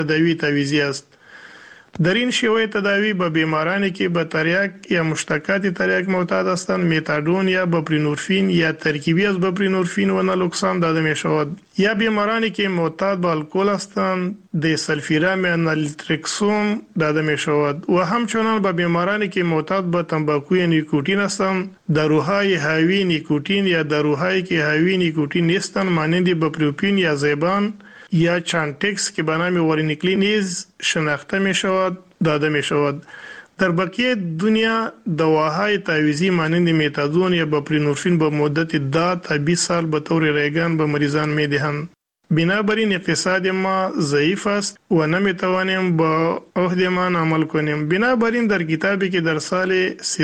تداوی تعویضی است. در این شیوه تداوی به بیمارانی که به تریاک یا مشتقات تریاک معتاد هستند متادون یا بپرینورفین یا ترکیبی از بپرینورفین و نالوکسان داده می شود. یا بیمارانی که معتاد به الکل هستند دیسلفیرام یا نالترکسون داده می شود و همچنان به بیمارانی که معتاد به تنباکوی نیکوتین هستند داروهای حاوی نیکوتین یا داروهایی که حاوی نیکوتین نیستند مانند بپروپین یا زیبان یا چانتکس که به نام وارینیکلین نیز شناخته می شود داده می شود. در بقیه دنیا دواهای تعویضی مانند متادون یا بپرینورفین به مدت 10 تا 20 سال به طور رایگان به مریضان می دهند. بنابراین اقتصاد ما ضعیف است و نمیتوانیم با عهدمان عمل کنیم. بنابراین در کتابی که در سال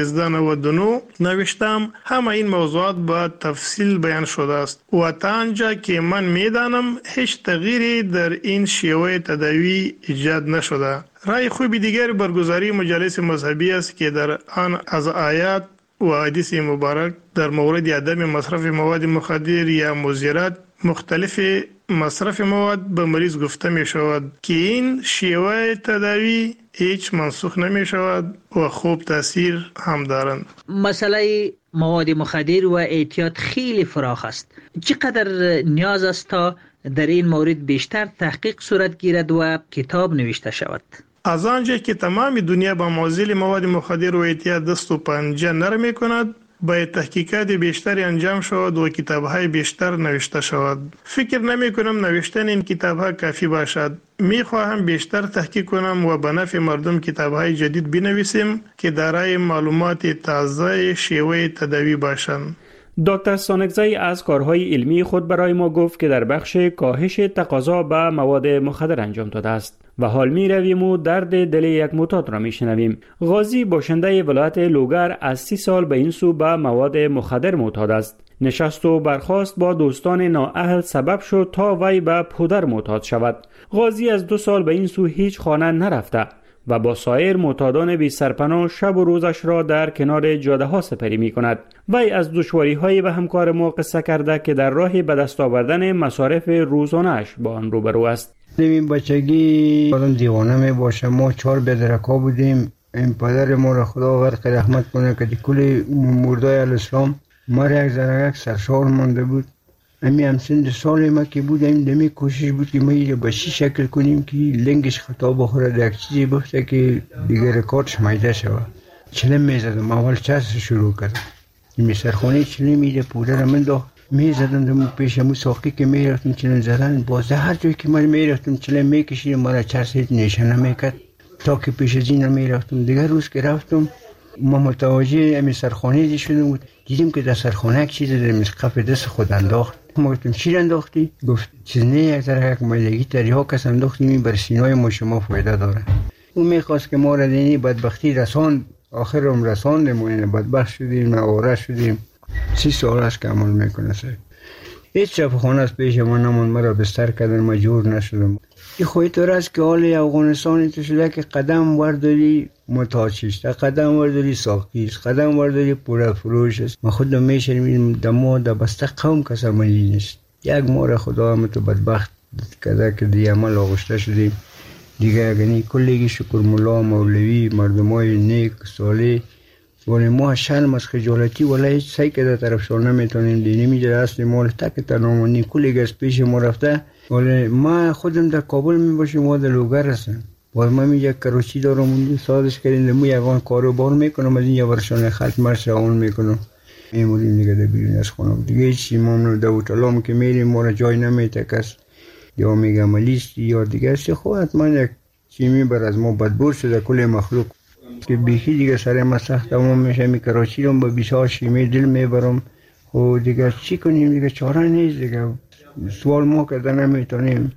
1399 نوشتم همه این موضوعات با تفصیل بیان شده است و تا آنجا که من میدانم هیچ تغییری در این شیوه تداوی ایجاد نشده. رای خوب دیگر برگزاری مجالس مذهبی است که در آن از آیات و احادیث مبارک در مورد عدم مصرف مواد مخدر یا مضرات مختلف مصرف مواد به مریض گفته می شود که این شیوه تداوی هیچ منسوخ نمی شود و خوب تاثیر هم دارند. مسئله مواد مخدر و اعتیاد خیلی فراخ است. چقدر نیاز است تا در این مورد بیشتر تحقیق صورت گیرد و کتاب نوشته شود؟ از آنجا که تمام دنیا با موضوع مواد مخدر و اعتیاد دست و پنجه نرم می کند باید تحقیقات بیشتری انجام شود و کتاب‌های بیشتر نوشته شود. فکر نمی‌کنم نوشتن این کتاب‌ها کافی باشد. می‌خواهم بیشتر تحقیق کنم و به نفع مردم کتاب‌های جدید بنویسیم که دارای معلومات تازه شیوه تداوی باشند. دکتر سانکزی از کارهای علمی خود برای ما گفت که در بخش کاهش تقاضا به مواد مخدر انجام داده است و حال می رویم و درد دل یک معتاد را می شنویم. غازی باشنده ولایت لوگر از 30 سال به این سو به مواد مخدر معتاد است. نشست و برخاست با دوستان نااهل سبب شد تا وی به پودر معتاد شود. غازی از 2 سال به این سو هیچ خانه نرفته و با سایر معتادان بی سرپناه شب و روزش را در کنار جاده ها سپری می کند. وی از دشواری های به همکار ما قصه کرده که در راه به دست آوردن مصارف روزانه‌اش با آن روبرو است. این بچگی آدم دیوانه می باشه. ما 4 بدرکا بودیم. این پدر ما را خدا غرق رحمت کنه که کل مردای الاسلام ما را یک زرگک سرشار مانده بود. امی همسند سال ما که بودیم دمی کوشش بود که ما این با چی شکل کنیم که لنگش خطا بخوره در یک چیزی بفته که دیگر رکاردش میده شود. چلم میزدم اول چرس شروع کردم. این سرخانه چلم میده پودر من دو میزدم دم پیش مو ساقی که میرفتم چلم زدن باز هر جایی که من میرفتم چلم میکشیدم مرا چرس هیچ نشانه میکرد تا که پیش زین میرفتم. دیگر روز که رفتم ما متوجه امی سرخانه شده بود. دیدیم که در سرخانه یک چیز در مسقف دست خود انداخت. ما گفتیم چی انداختی؟ گفت چیز نه یک ذره یک مایلگی تریها کس انداختیم این بر سینای ما شما فایده داره. اون میخواست که ما را دینی بدبختی رساند. آخر هم رساندیم و این بدبخت شدیم و آوره شدیم. 30 سال است که عمل میکنه سر. هیچ شفاخانه از پیش ما نموند. مرا بستر کردن مجبور نشدم. این خوی طور است که حال افغانستان تو شده که قدم ورداری متاچیست، قدم ورداری ساقیست، قدم ورداری پوره فروش است. ما خود میشنیم دما در بسته قوم کسمانی نیست. یک ماه خدا هم تو بدبخت کرده که دی عمل آغشته شدیم. دیگه اگنی کلگی شکر مولا مولوی مردمای نیک صالح ولی ما شرم از خجالتی ولی هیچ سعی که در طرفشان نمیتونیم دی نمیجره اصلی مال تک تنامونی کلگی از پیش ما رفته. ولی ما خودم در کابل میباشیم و در لوگر هستم. باز ما یک کروچی دارم اونجا سازش کردیم دمو یکان کاروبار میکنم از این یا ورشان خط مرش اون میکنم میمونیم دیگه در بیرون از خونم دیگه هیچی ما در اوتالام که میریم ما را جای نمیته کس یا میگه ملیستی یا دیگه هستی خب حتما یک چی میبر از ما بدبور شده کل مخلوق که بیخی دیگه سر ما سخت همون میشه می کروچی رو با بیشار شیمی دل میبرم خب دیگه چی کنیم دیگه چاره نیست دیگه سوال ما کرده نمیتونیم.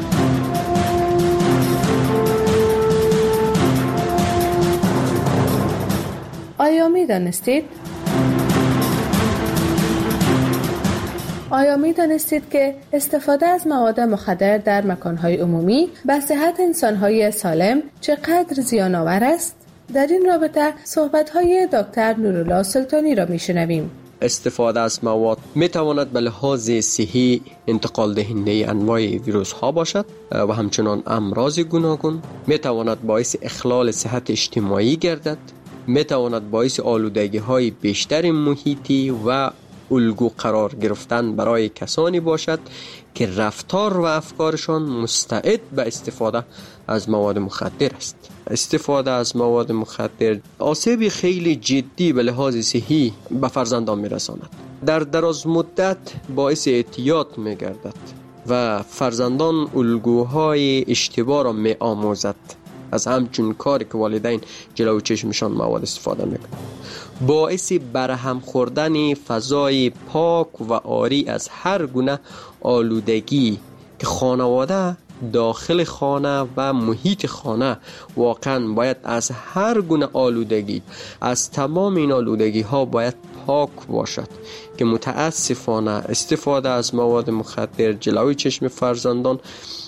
آیا می دانستید که استفاده از مواد مخدر در مکانهای عمومی به صحت انسانهای سالم چقدر زیان آور است؟ در این رابطه صحبت‌های دکتر نورالله سلطانی را می‌شنویم. استفاده از مواد میتواند به لحاظ صحی انتقال دهنده انواع ویروس ها باشد و همچنان امراض گوناگون، میتواند باعث اخلال صحت اجتماعی گردد، میتواند باعث آلودگی های بیشتر محیطی و الگو قرار گرفتن برای کسانی باشد که رفتار و افکارشان مستعد به استفاده از مواد مخدر است. استفاده از مواد مخدر آسیب خیلی جدی به لحاظ صحی به فرزندان میرساند. در دراز مدت باعث اعتیاد میگردد و فرزندان الگوهای اشتباه را می آموزد، از همچون کاری که والدین جلو چشمشان مواد استفاده میکنند. باعث برهم خوردن فضای پاک و عاری از هر گونه آلودگی که خانواده داخل خانه و محیط خانه واقعا باید از هر گونه آلودگی، از تمام این آلودگی ها باید پاک باشد که متاسفانه استفاده از مواد مخدر جلوی چشم فرزندان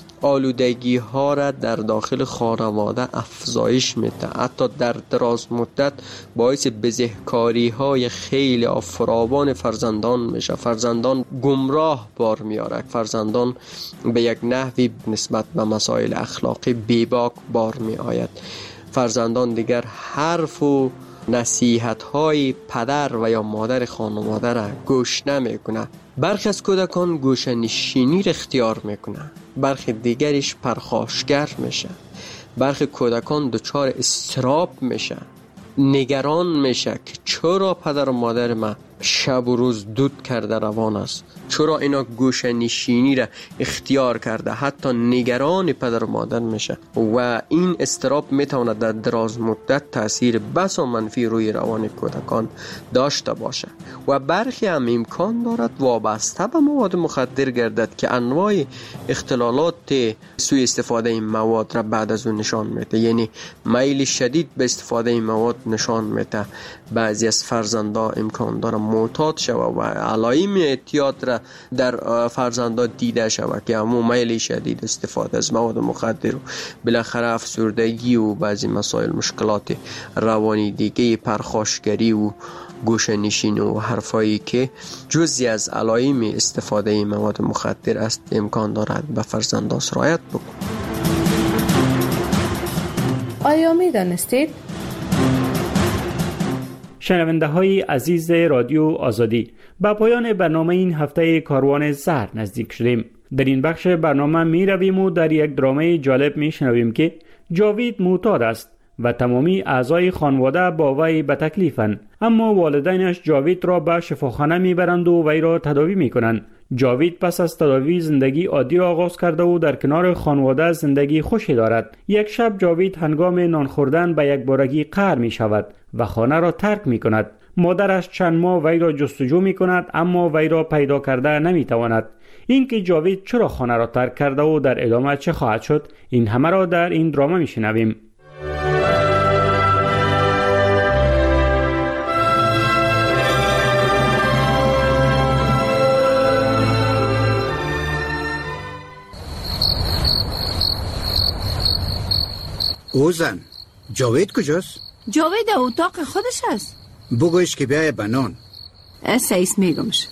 آلودگی ها را در داخل خانواده افزایش میده. حتی در دراز مدت باعث بزهکاری های خیلی فراوان فرزندان میشه. فرزندان گمراه بار میاره، فرزندان به یک نحوی نسبت به مسائل اخلاقی بیباک بار می آید. فرزندان دیگر حرف و نصیحت های پدر و یا مادر خانواده را گوش نمیکنه. برخی از کودکان گوشه نشینی را اختیار میکنه، برخی دیگرش پرخاشگر میشه، برخی کودکان دچار اضطراب میشه، نگران میشه که چرا پدر و مادر من شب و روز دود کرده روان است، چرا اینا گوشه نشینی را اختیار کرده. حتی نگران پدر و مادر میشه و این اضطراب میتواند در دراز مدت تاثیر بسا منفی روی روان کودکان داشته باشه و برخی هم امکان دارد وابسته به مواد مخدر گردد که انواع اختلالات سوء استفاده این مواد را بعد از اون نشان میده. یعنی میل شدید به استفاده این مواد نشان میده. بعضی از فرزندان امکان داره معتاد شود و علائم اعتیاد را در فرزندان دیده شود که همون میل شدید استفاده از مواد مخدر و بالاخره افسردگی و بعضی مسائل مشکلات روانی دیگه، پرخاشگری و گوشه نشینی و حرفایی که جزئی از علائم استفاده این مواد مخدر است امکان دارد به فرزندان سرایت بکن. آیا می دانستید؟ شنونده های عزیز رادیو آزادی، به پایان برنامه این هفته کاروان زهر نزدیک شدیم. در این بخش برنامه می رویم و در یک درامه جالب می شنویم که جاوید معتاد است و تمامی اعضای خانواده با وی به تکلیفند، اما والدینش جاوید را به شفاخانه می برند و وی را تداوی می کنند. جاوید پس از تداوی زندگی عادی را آغاز کرده و در کنار خانواده زندگی خوشی دارد. یک شب جاوید هنگام نان خوردن به یک بارگی قهر می شود و خانه را ترک می کند. مادرش چند ماه وی را جستجو می کند اما وی را پیدا کرده نمی تواند. این که جاوید چرا خانه را ترک کرده و در ادامه چه خواهد شد، این همه را در این دراما می شنویم. اوزن، جاوید کجاست؟ جاوید در اتاق خودش است. بگویش که بیای بنان. سعیس میگمش.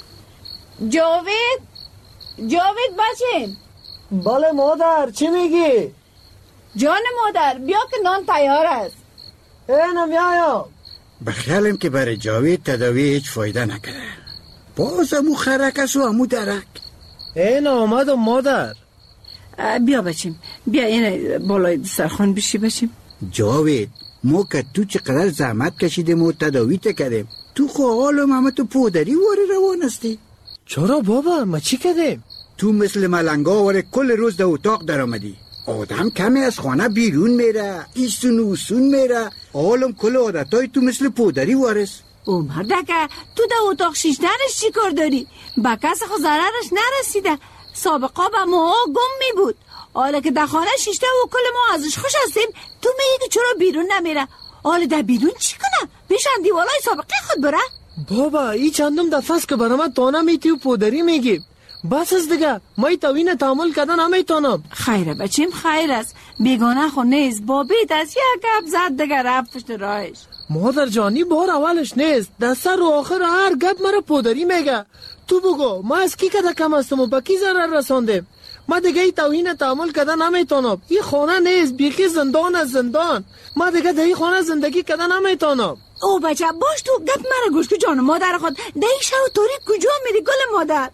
جاوید بچه. بله مادر، چی میگی؟ جان مادر، بیا که نان تیار است. اینم میایم. بخیالم که برای جاوید تداوی هیچ فایده نکرده. باز امو خرک است و امو درک. این آمدم مادر. بیا بچیم، بیا این بالای سرخان بشی بچیم. جاوید، ما که تو چقدر زحمت کشیدیم و تداوی تکردیم، تو حالم همه تو پودری واری روان هستی. چرا بابا، ما چی کردیم؟ تو مثل ملنگا واره کل روز در اتاق در آمدی. آدم کمی از خانه بیرون میره، ایسون و اوسون میره، حالم کل عادتای تو مثل پودری وارست. او مردکه، تو در اتاق شیشتنش چی کار داری؟ با کس خود ضررش نرسیده. سابقا با ما گم می بود. حالا که در خانه شیشته و کل ما ازش خوش هستیم، تو میگی چرا بیرون نمیره؟ حالا در بیرون چی کنم؟ پیشن دیوالای سابقه خود بره؟ بابا ای چندم دفعه است که برام تانه میتی و پودری میگی. بس از دیگه، ما توین تعامل کردن نمیتونم. خیره بچیم، خیر است. بیگانه خو نیست، با بیت از یک گپ زد دیگه رفت پشت راهش. مادر جانی بار اولش نیست، در سر و آخر هر گپ مرا پودری میگه. تو بگو ما از کی کده کم هستم و با کی ضرر رسانده؟ ما دیگه ای توهین تحمل کردن نمیتونم. این خانه نیست، بیخی زندان از زندان. ما دیگه در این خانه زندگی کردن نمیتونم. او بچه باش، تو گپ مرا گوش که جان مادر خود در این شب تاریک کجا میری گل مادر؟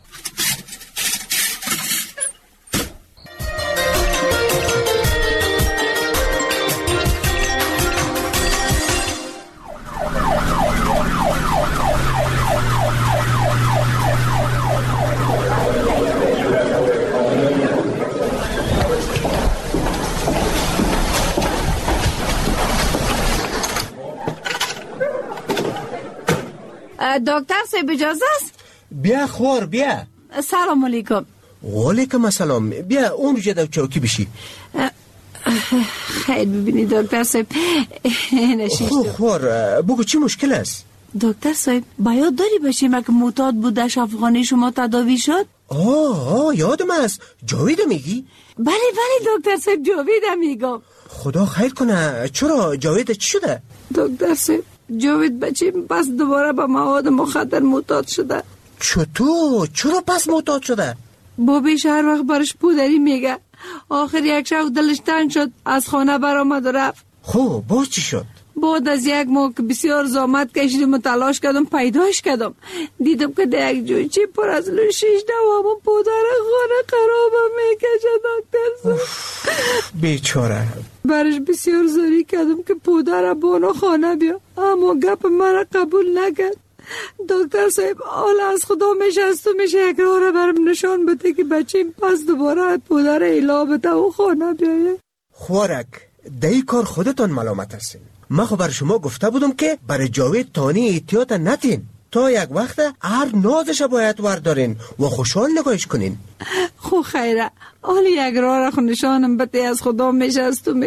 دکتر صاحب اجازه است؟ بیا خوار بیا. سلام علیکم. وعلیکم السلام. بیا اون جدا چوکی بشی. خیر ببینید دکتر صاحب خوار بگو چی مشکل است؟ دکتر صاحب باید داری باشیم که معتاد بودش افغانی شما تداوی شد؟ آه یادم است. جاوید میگی؟ بله دکتر صاحب جاوید میگم. خدا خیر کنه. چرا جاوید چی شده؟ دکتر صاحب جاوید بچیم پس دوباره به مواد مخدر معتاد شده. چطور؟ چرا پس معتاد شده؟ بابیش هر وقت برش پودری میگه. آخر یک شب دلش تنگ شد از خانه برآمد و رفت. خب باز چی شد؟ بعد از یک ماه که بسیار زحمت کشیدم و تلاش کردم پیداش کردم، دیدم که در یک جویچه پر از لوشیش دوامون پودر خانه خرابم میکشه. دکتر بیچاره. برش بسیار زاری کردم که پودر بانو خانه بیا، اما گپ مرا قبول نکرد. دکتر صاحب حال از خدا میشست و میشه یک راه را برم نشان بده که بچیم پس دوباره پودر ایلا بده و خانه بیایه. خوارک دایی کار خودتان ملامت هستین. من خب بر شما گفته بودم که برای جاوید تانی احتیاط نتین. تا یک وقت هر نازش باید وردارین و خوشحال نگاهش کنین. خو خیره حالی یک راه را نشانم بده از خدا میشست و